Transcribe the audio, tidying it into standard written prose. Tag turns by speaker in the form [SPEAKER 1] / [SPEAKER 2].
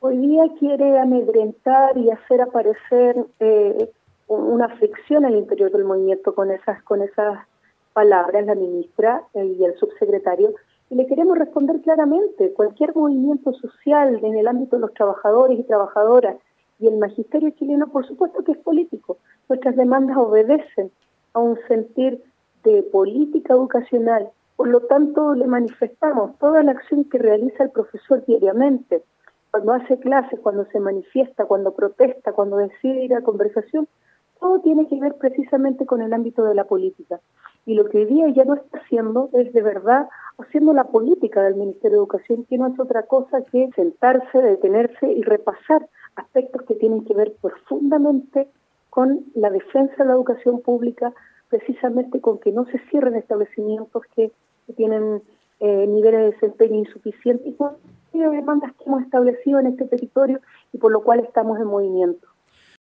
[SPEAKER 1] hoy día quiere amedrentar y hacer aparecer una fricción al interior del movimiento con esas palabras, la ministra y el subsecretario, y le queremos responder claramente: cualquier movimiento social en el ámbito de los trabajadores y trabajadoras y el magisterio chileno, por supuesto que es político. Nuestras demandas obedecen a un sentir de política educacional. Por lo tanto, le manifestamos toda la acción que realiza el profesor diariamente, cuando hace clases, cuando se manifiesta, cuando protesta, cuando decide ir a conversación. Todo tiene que ver precisamente con el ámbito de la política. Y lo que hoy día ya no está haciendo es de verdad haciendo la política del Ministerio de Educación, que no es otra cosa que sentarse, detenerse y repasar aspectos que tienen que ver profundamente con la defensa de la educación pública, precisamente con que no se cierren establecimientos que tienen niveles de desempeño insuficientes y con demandas que hemos establecido en este territorio y por lo cual estamos en movimiento.